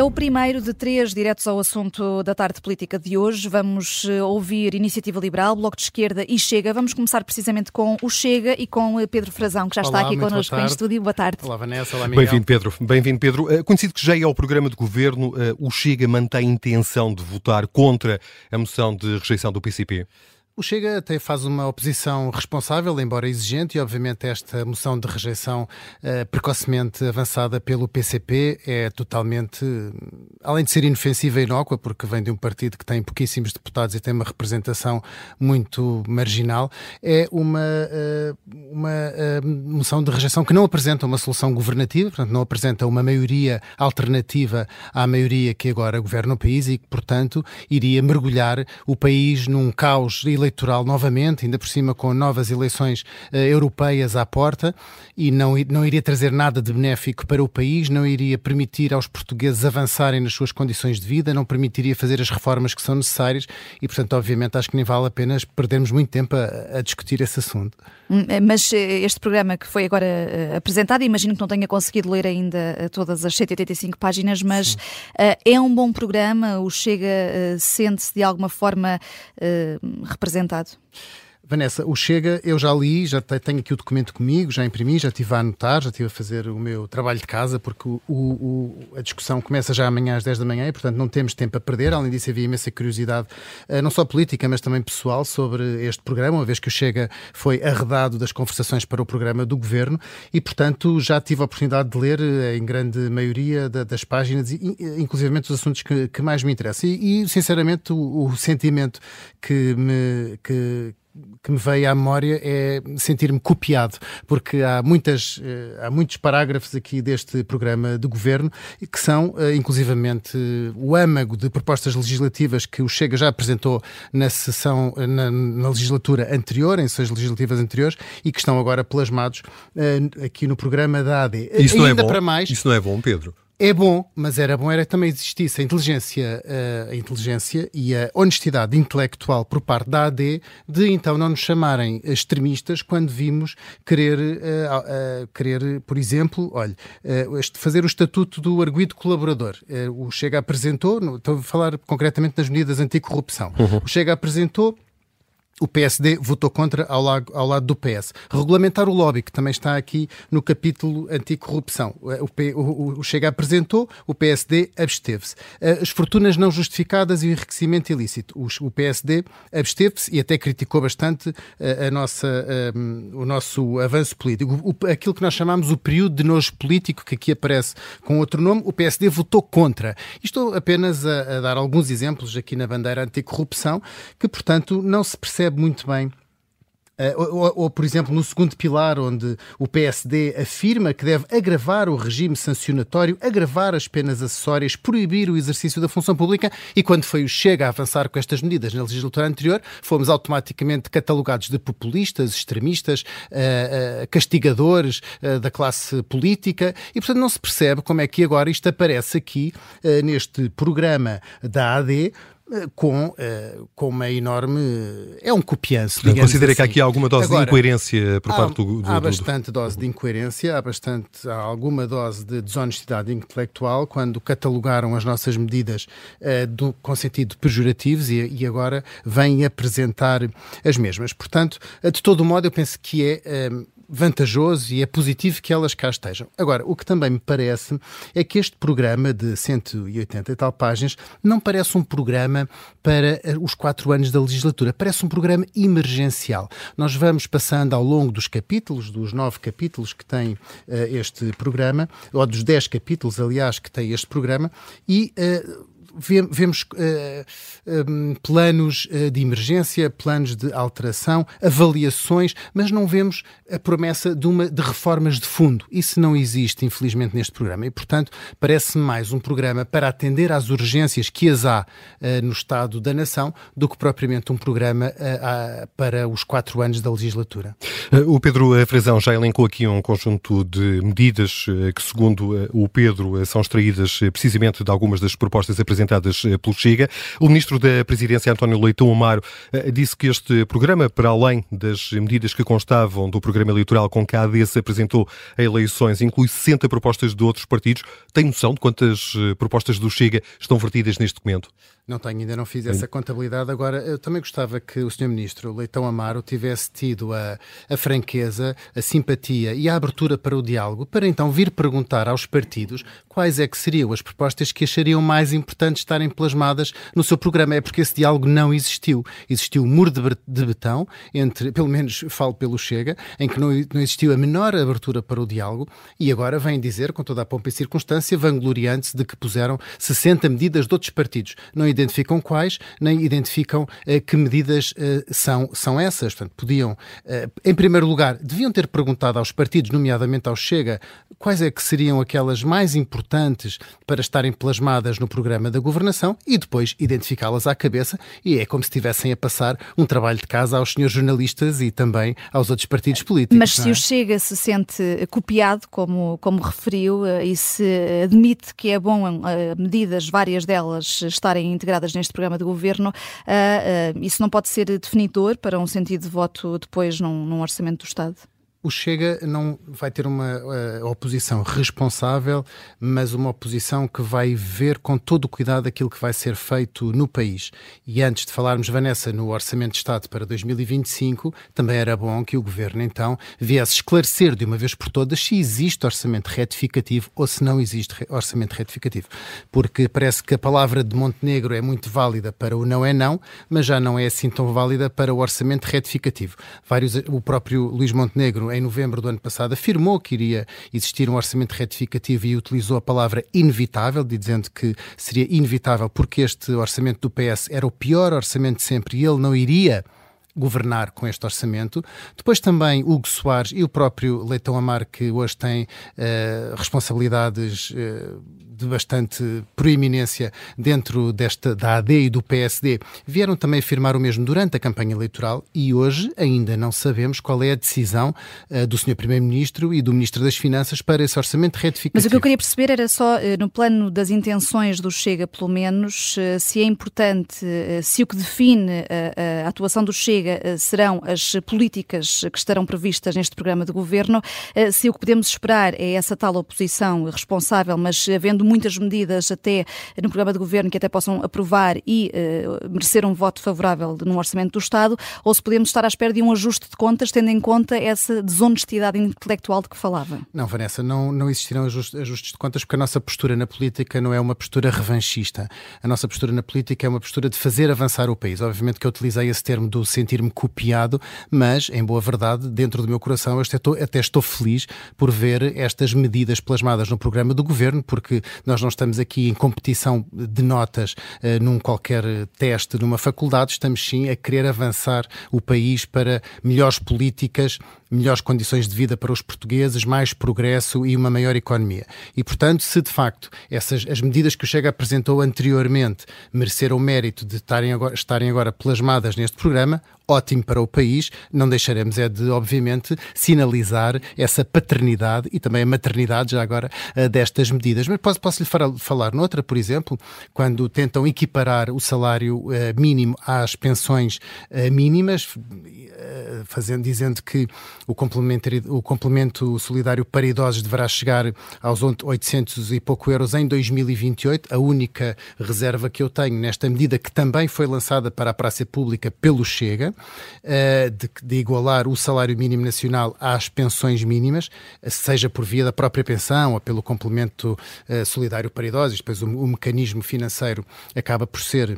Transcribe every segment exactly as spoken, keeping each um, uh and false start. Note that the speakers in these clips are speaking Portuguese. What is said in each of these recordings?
o primeiro de três diretos ao assunto da tarde política de hoje. Vamos ouvir Iniciativa Liberal, Bloco de Esquerda e Chega. Vamos começar precisamente com o Chega e com Pedro Frazão, que já está Olá, aqui connosco em estúdio. Boa tarde. Olá, Vanessa. Olá, Miguel. Bem-vindo, Pedro. Bem-vindo, Pedro. Conhecido que já é o programa de governo, o Chega mantém a intenção de votar contra a moção de rejeição do P C P? O Chega até faz uma oposição responsável, embora exigente, e obviamente esta moção de rejeição uh, precocemente avançada pelo P C P é totalmente, além de ser inofensiva e inócua, porque vem de um partido que tem pouquíssimos deputados e tem uma representação muito marginal, é uma, uh, uma uh, moção de rejeição que não apresenta uma solução governativa, portanto não apresenta uma maioria alternativa à maioria que agora governa o país e que, portanto, iria mergulhar o país num caos eleitoral eleitoral novamente, ainda por cima com novas eleições uh, europeias à porta, e não, não iria trazer nada de benéfico para o país, não iria permitir aos portugueses avançarem nas suas condições de vida, não permitiria fazer as reformas que são necessárias e, portanto, obviamente, acho que nem vale a pena perdermos muito tempo a, a discutir esse assunto. Mas este programa que foi agora uh, apresentado, imagino que não tenha conseguido ler ainda uh, todas as cento e oitenta e cinco páginas, mas uh, é um bom programa? O Chega uh, sente-se de alguma forma uh, representado? Vanessa, o Chega, eu já li, já tenho aqui o documento comigo, já imprimi, já estive a anotar, já estive a fazer o meu trabalho de casa, porque o, o, a discussão começa já amanhã às dez da manhã e, portanto, não temos tempo a perder. Além disso, havia imensa curiosidade, não só política, mas também pessoal, sobre este programa, uma vez que o Chega foi arredado das conversações para o programa do Governo e, portanto, já tive a oportunidade de ler, em grande maioria das páginas, inclusive os assuntos que, que mais me interessam. E, e sinceramente, o, o sentimento que me... Que, que me veio à memória é sentir-me copiado, porque há, muitas, há muitos parágrafos aqui deste programa de governo que são, inclusivamente, o âmago de propostas legislativas que o Chega já apresentou na sessão, na, na legislatura anterior, em sessões legislativas anteriores, e que estão agora plasmados uh, aqui no programa da A D. Isso não ainda é bom? Para mais, Isso não é bom, Pedro? É bom, mas era bom era que também existisse a inteligência, a inteligência e a honestidade intelectual por parte da A D de então não nos chamarem extremistas quando vimos querer, uh, uh, querer por exemplo, olha, uh, fazer o estatuto do arguido colaborador. Uh, o Chega apresentou, estou a falar concretamente das medidas anticorrupção, uhum. O Chega apresentou, o P S D votou contra ao lado, ao lado do P S. Regulamentar o lobby, que também está aqui no capítulo anticorrupção. O, P, o, o Chega apresentou, o P S D absteve-se. As fortunas não justificadas e o enriquecimento ilícito. O, o P S D absteve-se e até criticou bastante a, a nossa, a, o nosso avanço político. O, aquilo que nós chamamos o período de nojo político, que aqui aparece com outro nome, o P S D votou contra. E estou apenas a, a dar alguns exemplos aqui na bandeira anticorrupção, que, portanto, não se percebe muito bem. Uh, ou, ou, por exemplo, no segundo pilar, onde o P S D afirma que deve agravar o regime sancionatório, agravar as penas acessórias, proibir o exercício da função pública, e quando foi o Chega a avançar com estas medidas na legislatura anterior, fomos automaticamente catalogados de populistas, extremistas, uh, uh, castigadores uh, da classe política, e portanto não se percebe como é que agora isto aparece aqui uh, neste programa da A D, Com, uh, com uma enorme... É um copianço, digamos. Considera assim. Que há aqui alguma dose Agora, de incoerência por há, parte do, do... Há bastante dose de incoerência, há, bastante, há alguma dose de desonestidade intelectual quando catalogaram as nossas medidas uh, do, com sentido pejorativo e, e agora vêm apresentar as mesmas. Portanto, de todo modo, eu penso que é... Um, vantajoso e é positivo que elas cá estejam. Agora, o que também me parece é que este programa de cento e oitenta e tal páginas não parece um programa para os quatro anos da legislatura, parece um programa emergencial. Nós vamos passando ao longo dos capítulos, dos nove capítulos que tem uh, este programa, ou dos dez capítulos, aliás, que tem este programa, e... Uh, Vemos uh, um, planos uh, de emergência, planos de alteração, avaliações, mas não vemos a promessa de, uma, de reformas de fundo. Isso não existe, infelizmente, neste programa. E, portanto, parece-me mais um programa para atender às urgências que as há uh, no Estado da Nação do que propriamente um programa uh, uh, para os quatro anos da legislatura. Uh, o Pedro Frazão já elencou aqui um conjunto de medidas uh, que, segundo uh, o Pedro, uh, são extraídas uh, precisamente de algumas das propostas apresentadas apresentadas pelo Chega. O Ministro da Presidência, António Leitão Amaro, disse que este programa, para além das medidas que constavam do programa eleitoral com que a A D se apresentou a eleições, inclui sessenta propostas de outros partidos. Tem noção de quantas propostas do Chega estão vertidas neste documento? Não tenho, ainda não fiz essa contabilidade. Agora, eu também gostava que o senhor Ministro Leitão Amaro tivesse tido a, a franqueza, a simpatia e a abertura para o diálogo, para então vir perguntar aos partidos quais é que seriam as propostas que achariam mais importantes estarem plasmadas no seu programa. É porque esse diálogo não existiu. Existiu um muro de, de betão, entre, pelo menos falo pelo Chega, em que não, não existiu a menor abertura para o diálogo, e agora vem dizer, com toda a pompa e circunstância, vangloriante-se de que puseram sessenta medidas de outros partidos. Não identificam quais, nem identificam uh, que medidas uh, são, são essas. Portanto, podiam, uh, em primeiro lugar, deviam ter perguntado aos partidos, nomeadamente ao Chega, quais é que seriam aquelas mais importantes para estarem plasmadas no programa da governação e depois identificá-las à cabeça, e é como se estivessem a passar um trabalho de casa aos senhores jornalistas e também aos outros partidos políticos. Mas se é? o Chega se sente copiado, como, como referiu, uh, e se admite que é bom uh, medidas, várias delas, estarem integradas neste programa de governo, uh, uh, isso não pode ser definidor para um sentido de voto depois num, num orçamento do Estado? O Chega não vai ter uma uh, oposição responsável, mas uma oposição que vai ver com todo o cuidado aquilo que vai ser feito no país. E antes de falarmos, Vanessa, no Orçamento de Estado para dois mil e vinte e cinco, também era bom que o Governo, então, viesse esclarecer de uma vez por todas se existe orçamento retificativo ou se não existe orçamento retificativo. Porque parece que a palavra de Montenegro é muito válida para o não é não, mas já não é assim tão válida para o orçamento retificativo. Vários, o próprio Luís Montenegro, em novembro do ano passado, afirmou que iria existir um orçamento retificativo e utilizou a palavra inevitável, dizendo que seria inevitável porque este orçamento do P S era o pior orçamento de sempre e ele não iria governar com este orçamento. Depois também Hugo Soares e o próprio Leitão Amaro, que hoje tem uh, responsabilidades uh, de bastante proeminência dentro desta, da A D e do P S D, vieram também afirmar o mesmo durante a campanha eleitoral e hoje ainda não sabemos qual é a decisão uh, do senhor Primeiro-Ministro e do Ministro das Finanças para esse orçamento retificativo. Mas o que eu queria perceber era só, uh, no plano das intenções do Chega, pelo menos, uh, se é importante, uh, se o que define uh, a atuação do Chega serão as políticas que estarão previstas neste programa de governo, se o que podemos esperar é essa tal oposição responsável, mas havendo muitas medidas até no programa de governo que até possam aprovar e uh, merecer um voto favorável num orçamento do Estado, ou se podemos estar à espera de um ajuste de contas, tendo em conta essa desonestidade intelectual de que falava. Não, Vanessa, não, não existirão ajustes, ajustes de contas porque a nossa postura na política não é uma postura revanchista. A nossa postura na política é uma postura de fazer avançar o país. Obviamente que eu utilizei esse termo do sentir-me copiado, mas, em boa verdade, dentro do meu coração, eu até estou, até estou feliz por ver estas medidas plasmadas no programa do Governo, porque nós não estamos aqui em competição de notas uh, num qualquer teste numa faculdade, estamos sim a querer avançar o país para melhores políticas, melhores condições de vida para os portugueses, mais progresso e uma maior economia. E, portanto, se de facto essas, as medidas que o Chega apresentou anteriormente mereceram o mérito de estarem agora, estarem agora plasmadas neste programa, ótimo para o país, não deixaremos é de, obviamente, sinalizar essa paternidade e também a maternidade, já agora, destas medidas. Mas posso, posso lhe falar noutra, por exemplo, quando tentam equiparar o salário uh, mínimo às pensões uh, mínimas, uh, fazendo, dizendo que o complemento, o complemento solidário para idosos deverá chegar aos oitocentos e pouco euros em dois mil e vinte e oito. A única reserva que eu tenho nesta medida, que também foi lançada para a praça pública pelo Chega, De, de igualar o salário mínimo nacional às pensões mínimas, seja por via da própria pensão ou pelo complemento uh, solidário para idosos. Depois o, o mecanismo financeiro acaba por ser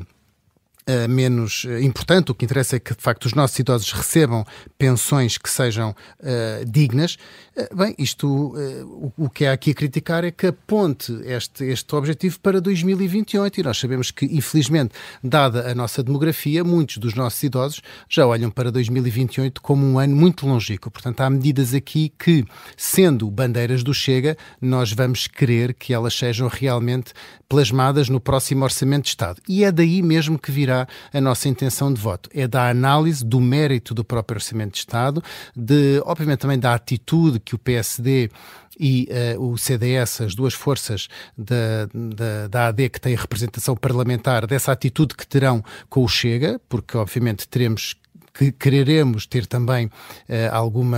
Uh, menos uh, importante. O que interessa é que, de facto, os nossos idosos recebam pensões que sejam uh, dignas. Uh, bem, isto, uh, o, o que há aqui a criticar é que aponte este, este objetivo para dois mil e vinte e oito e nós sabemos que, infelizmente, dada a nossa demografia, muitos dos nossos idosos já olham para dois mil e vinte e oito como um ano muito longínquo. Portanto, há medidas aqui que, sendo bandeiras do Chega, nós vamos querer que elas sejam realmente plasmadas no próximo Orçamento de Estado. E é daí mesmo que virá a nossa intenção de voto. É da análise do mérito do próprio Orçamento de Estado, de, obviamente também da atitude que o P S D e uh, o C D S, as duas forças da, da, da A D que têm representação parlamentar, dessa atitude que terão com o Chega, porque obviamente teremos que quereremos ter também uh, alguma...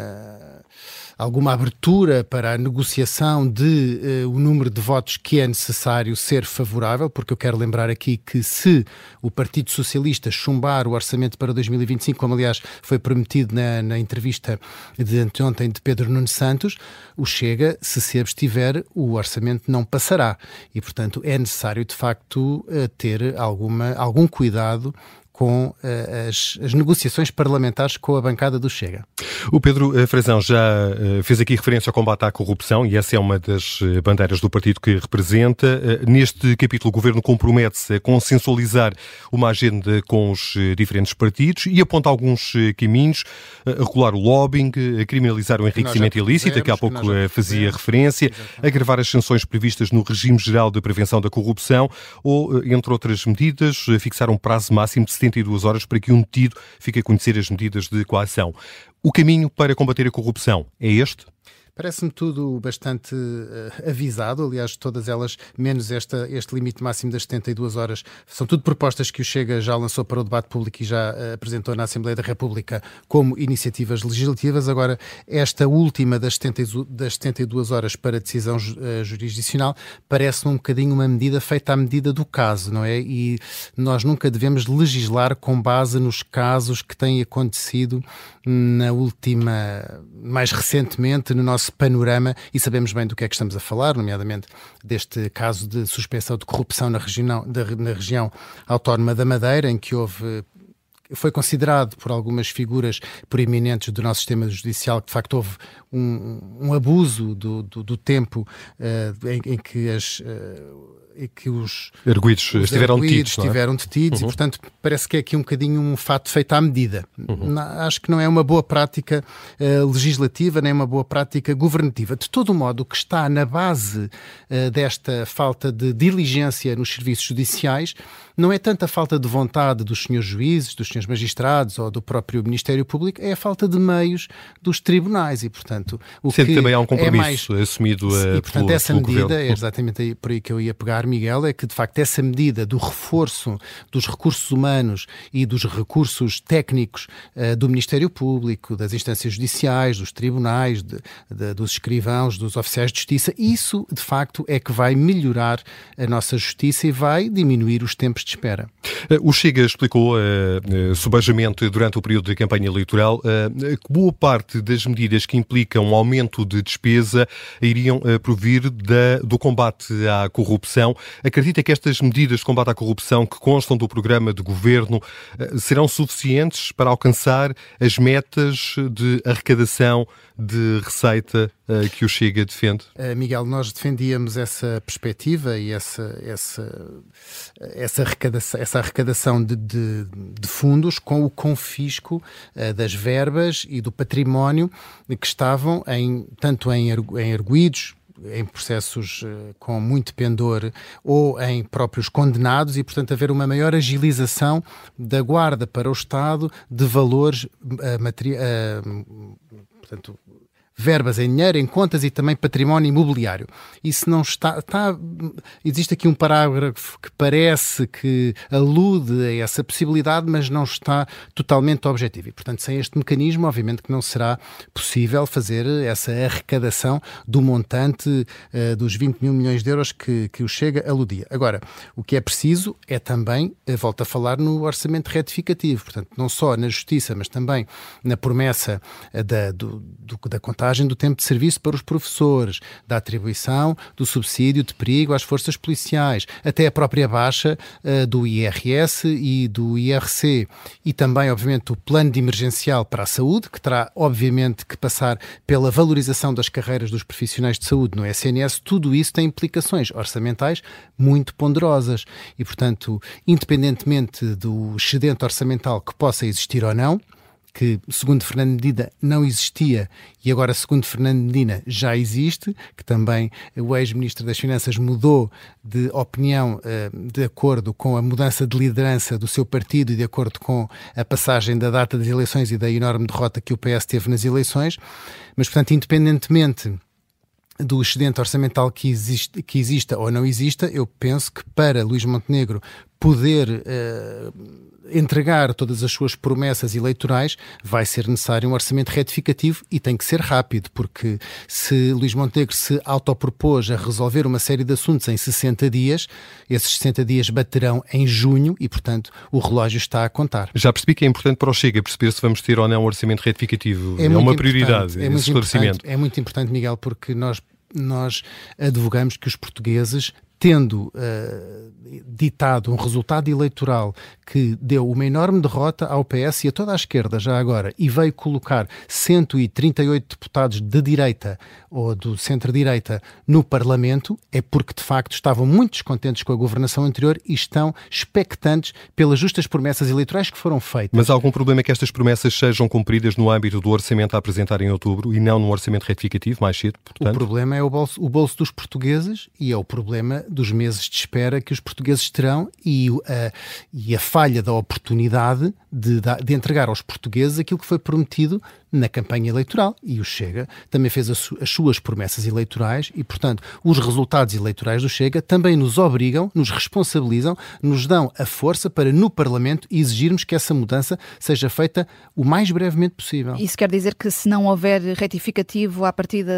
alguma abertura para a negociação de uh, o número de votos que é necessário ser favorável, porque eu quero lembrar aqui que se o Partido Socialista chumbar o orçamento para dois mil e vinte e cinco, como aliás foi prometido na, na entrevista de anteontem de Pedro Nuno Santos, o Chega, se se abstiver, o orçamento não passará. E, portanto, é necessário, de facto, uh, ter alguma, algum cuidado com uh, as, as negociações parlamentares com a bancada do Chega. O Pedro Frazão já uh, fez aqui referência ao combate à corrupção e essa é uma das uh, bandeiras do partido que representa. Uh, neste capítulo, o Governo compromete-se a consensualizar uma agenda com os uh, diferentes partidos e aponta alguns uh, caminhos, uh, a regular o lobbying, a criminalizar o enriquecimento ilícito, que há pouco que uh, fazia referência, exatamente, agravar as sanções previstas no regime geral de prevenção da corrupção ou, uh, entre outras medidas, uh, fixar um prazo máximo de setenta e duas horas para que um detido fique a conhecer as medidas de coação. O caminho para combater a corrupção é este? Parece-me tudo bastante uh, avisado, aliás, todas elas, menos esta, este limite máximo das setenta e duas horas, são tudo propostas que o Chega já lançou para o debate público e já uh, apresentou na Assembleia da República como iniciativas legislativas. Agora, esta última das setenta, das setenta e duas horas para decisão uh, jurisdicional parece-me um bocadinho uma medida feita à medida do caso, não é? E nós nunca devemos legislar com base nos casos que têm acontecido na última, mais recentemente, no nosso panorama, e sabemos bem do que é que estamos a falar, nomeadamente deste caso de suspeição de corrupção na região, na região autónoma da Madeira, em que houve... foi considerado por algumas figuras proeminentes do nosso sistema judicial que de facto houve um, um abuso do, do, do tempo uh, em, em que as... Uh, e que os arguidos os estiveram detidos, estiveram é? detidos uhum. e, portanto, parece que é aqui um bocadinho um fato feito à medida. Uhum. Acho que não é uma boa prática uh, legislativa, nem uma boa prática governativa. De todo modo, o que está na base uh, desta falta de diligência nos serviços judiciais não é tanto a falta de vontade dos senhores juízes, dos senhores magistrados ou do próprio Ministério Público, é a falta de meios dos tribunais e, portanto... o Sendo que também há um compromisso é mais... assumido uh, e, portanto, pelo, essa pelo medida, governo. é exatamente aí, por aí que eu ia pegar, Miguel, é que de facto essa medida do reforço dos recursos humanos e dos recursos técnicos uh, do Ministério Público, das instâncias judiciais, dos tribunais, de, de, dos escrivãos, dos oficiais de justiça, isso de facto é que vai melhorar a nossa justiça e vai diminuir os tempos de espera. O Chega explicou uh, subajamente durante o período de campanha eleitoral uh, que boa parte das medidas que implicam um aumento de despesa iriam uh, provir da, do combate à corrupção. Acredita que estas medidas de combate à corrupção que constam do programa de governo uh, serão suficientes para alcançar as metas de arrecadação de receita uh, que o Chega defende? Uh, Miguel, nós defendíamos essa perspectiva e essa, essa, essa arrecadação, essa arrecadação de, de, de fundos com o confisco uh, das verbas e do património que estavam em, tanto em, em arguídos, em processos uh, com muito pendor ou em próprios condenados e, portanto, haver uma maior agilização da guarda para o Estado de valores uh, materi- uh, portanto, verbas em dinheiro, em contas e também património imobiliário. Isso não está, está... Existe aqui um parágrafo que parece que alude a essa possibilidade, mas não está totalmente objetivo. E, portanto, sem este mecanismo, obviamente que não será possível fazer essa arrecadação do montante uh, dos vinte mil milhões de euros que, que o Chega aludia. Agora, o que é preciso é também, uh, volto a falar, no orçamento retificativo. Portanto, não só na justiça, mas também na promessa uh, da, do, do, da contagem do tempo de serviço para os professores, da atribuição do subsídio de perigo às forças policiais, até a própria baixa uh, do I R S e do I R C. E também, obviamente, o plano de emergencial para a saúde, que terá, obviamente, que passar pela valorização das carreiras dos profissionais de saúde no S N S. Tudo isso tem implicações orçamentais muito ponderosas. E, portanto, independentemente do excedente orçamental que possa existir ou não, que, segundo Fernando Medina, não existia e agora, segundo Fernando Medina, já existe, que também o ex-ministro das Finanças mudou de opinião uh, de acordo com a mudança de liderança do seu partido e de acordo com a passagem da data das eleições e da enorme derrota que o P S teve nas eleições. Mas, portanto, independentemente do excedente orçamental que, existe, que exista ou não exista, eu penso que para Luís Montenegro poder uh, entregar todas as suas promessas eleitorais vai ser necessário um orçamento retificativo e tem que ser rápido, porque se Luís Montenegro se autopropôs a resolver uma série de assuntos em sessenta dias, esses sessenta dias baterão em junho e, portanto, o relógio está a contar. Já percebi que é importante para o Chega perceber se vamos ter ou não um orçamento retificativo. É, é uma prioridade, é esse esclarecimento. É muito importante, Miguel, porque nós, nós advogamos que os portugueses, tendo uh, ditado um resultado eleitoral que deu uma enorme derrota ao P S e a toda a esquerda já agora, e veio colocar cento e trinta e oito deputados de direita ou do centro-direita no Parlamento, é porque de facto estavam muito descontentes com a governação anterior e estão expectantes pelas justas promessas eleitorais que foram feitas. Mas há algum problema que estas promessas sejam cumpridas no âmbito do orçamento a apresentar em outubro e não no orçamento retificativo, mais cedo, portanto? O problema é o bolso, o bolso dos portugueses e é o problema dos meses de espera que os portugueses terão e a, e a falha da oportunidade de, de entregar aos portugueses aquilo que foi prometido na campanha eleitoral. E o Chega também fez as, as suas promessas eleitorais e, portanto, os resultados eleitorais do Chega também nos obrigam, nos responsabilizam, nos dão a força para, no Parlamento, exigirmos que essa mudança seja feita o mais brevemente possível. Isso quer dizer que, se não houver retificativo, à partida,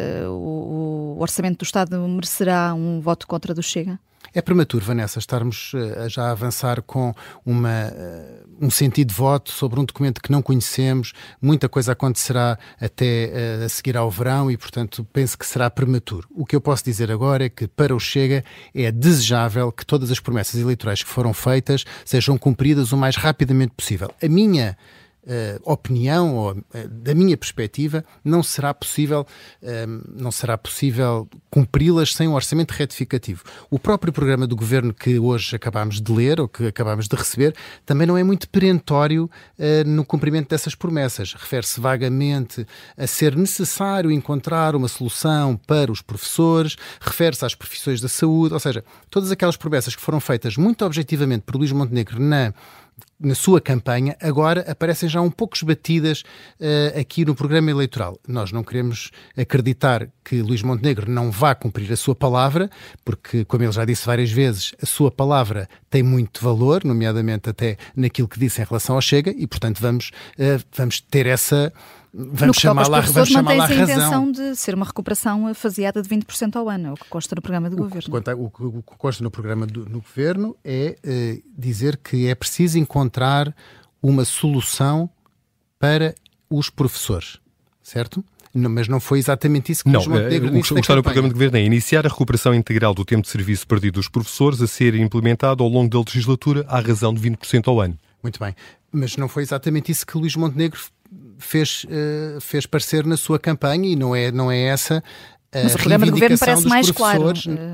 o, o Orçamento do Estado merecerá um voto contra do Chega? É prematuro, Vanessa, estarmos uh, já a avançar com uma, uh, um sentido de voto sobre um documento que não conhecemos. Muita coisa acontecerá até uh, a seguir ao verão e, portanto, penso que será prematuro. O que eu posso dizer agora é que, para o Chega, é desejável que todas as promessas eleitorais que foram feitas sejam cumpridas o mais rapidamente possível. A minha Uh, opinião, ou uh, da minha perspectiva, não será possível, uh, não será possível cumpri-las sem um orçamento retificativo. O próprio programa do Governo que hoje acabámos de ler, ou que acabámos de receber, também não é muito perentório uh, no cumprimento dessas promessas. Refere-se vagamente a ser necessário encontrar uma solução para os professores, refere-se às profissões da saúde, ou seja, todas aquelas promessas que foram feitas muito objetivamente por Luís Montenegro na na sua campanha, agora aparecem já um pouco esbatidas uh, aqui no programa eleitoral. Nós não queremos acreditar que Luís Montenegro não vá cumprir a sua palavra, porque, como ele já disse várias vezes, a sua palavra tem muito valor, nomeadamente até naquilo que disse em relação ao Chega, e, portanto, vamos, uh, vamos ter essa... Vamos chamar lá, vamos chamar lá a razão. Mantém-se a intenção de ser uma recuperação faseada de vinte por cento ao ano, o que consta no programa do o Governo. Que, o, que, o que consta no programa do no Governo é uh, dizer que é preciso encontrar uma solução para os professores, certo? Não, mas não foi exatamente isso que não, Luís Montenegro disse. O que está no programa do Governo é iniciar a recuperação integral do tempo de serviço perdido dos professores a ser implementado ao longo da legislatura à razão de vinte por cento ao ano. Muito bem, mas não foi exatamente isso que Luís Montenegro fez, uh, fez parecer na sua campanha e não é, não é essa a mas o programa do Governo parece mais claro.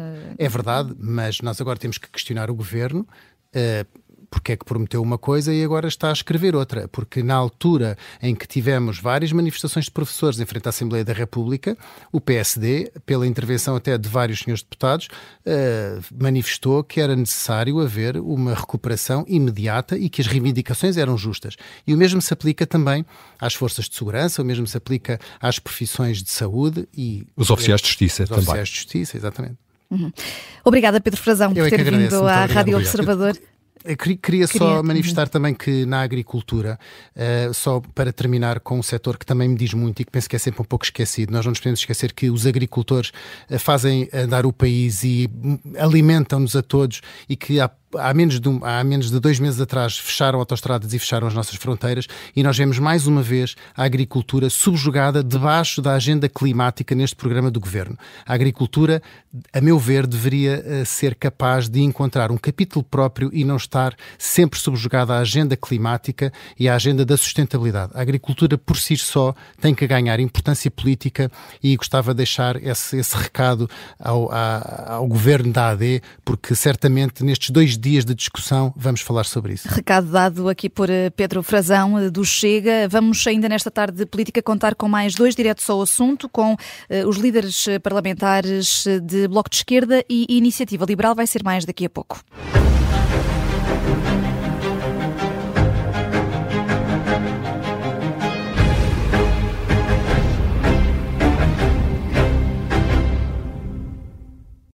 É verdade, mas nós agora temos que questionar o Governo uh, porque é que prometeu uma coisa e agora está a escrever outra, porque na altura em que tivemos várias manifestações de professores em frente à Assembleia da República, o P S D, pela intervenção até de vários senhores deputados, uh, manifestou que era necessário haver uma recuperação imediata e que as reivindicações eram justas. E o mesmo se aplica também às forças de segurança, o mesmo se aplica às profissões de saúde e... Os oficiais de justiça os também. Os oficiais de justiça, exatamente. Uhum. Obrigada, Pedro Frazão, por ter vindo à Rádio Observador. Eu queria, queria só manifestar também que na agricultura, uh, só para terminar com um setor que também me diz muito e que penso que é sempre um pouco esquecido, nós não nos podemos esquecer que os agricultores uh, fazem andar o país e alimentam-nos a todos e que há Há menos, de um, há menos de dois meses atrás fecharam autoestradas e fecharam as nossas fronteiras e nós vemos mais uma vez a agricultura subjugada debaixo da agenda climática neste programa do Governo. A agricultura, a meu ver, deveria uh, ser capaz de encontrar um capítulo próprio e não estar sempre subjugada à agenda climática e à agenda da sustentabilidade. A agricultura por si só tem que ganhar importância política e gostava de deixar esse, esse recado ao, a, ao Governo da A D, porque certamente nestes dois dias de discussão vamos falar sobre isso. Recado dado aqui por Pedro Frazão, do Chega. Vamos ainda nesta tarde de política contar com mais dois diretos ao assunto, com uh, os líderes parlamentares de Bloco de Esquerda e Iniciativa Liberal. Vai ser mais daqui a pouco.